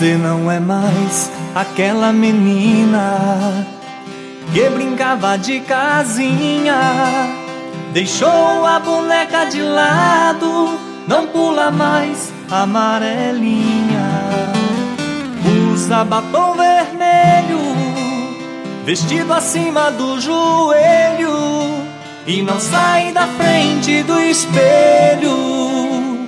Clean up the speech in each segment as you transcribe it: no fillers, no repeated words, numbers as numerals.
Você não é mais aquela menina que brincava de casinha. Deixou a boneca de lado, não pula mais amarelinha. Usa batom vermelho, vestido acima do joelho, e não sai da frente do espelho.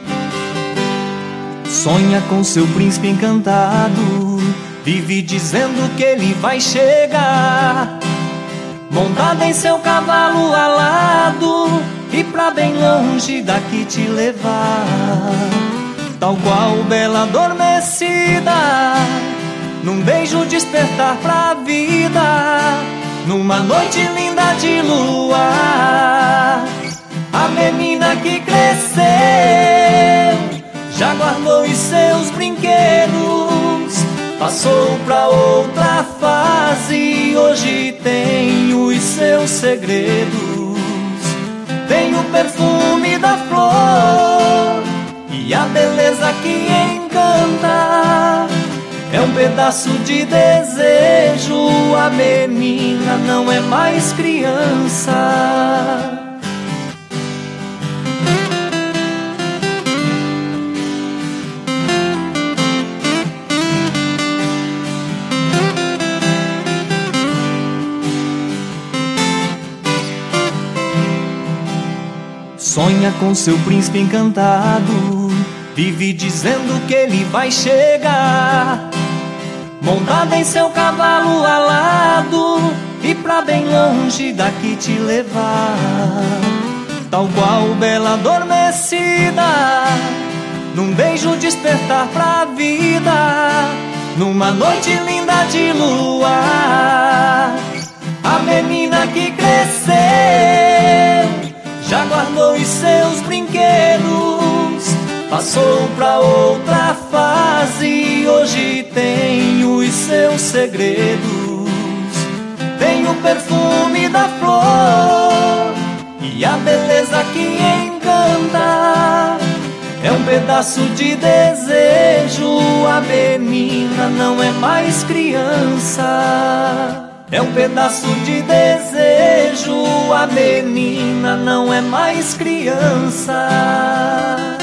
Sonha com seu príncipe encantado, vive dizendo que ele vai chegar, montada em seu cavalo alado, e pra bem longe daqui te levar. Tal qual bela adormecida, num beijo despertar pra vida, numa noite linda de luar. A menina que cresceu já guardou os seus brinquedos, passou pra outra fase, hoje tem os seus segredos. Tem o perfume da flor e a beleza que encanta, é um pedaço de desejo. A menina não é mais criança. Sonha com seu príncipe encantado, vive dizendo que ele vai chegar, montada em seu cavalo alado, e pra bem longe daqui te levar. Tal qual bela adormecida, num beijo despertar pra vida, numa noite linda de luar. A menina que cresceu já guardou os seus brinquedos, passou pra outra fase, hoje tem os seus segredos. Tem o perfume da flor e a beleza que encanta, é um pedaço de desejo. A menina não é mais criança, é um pedaço de desejo. A menina não é mais criança.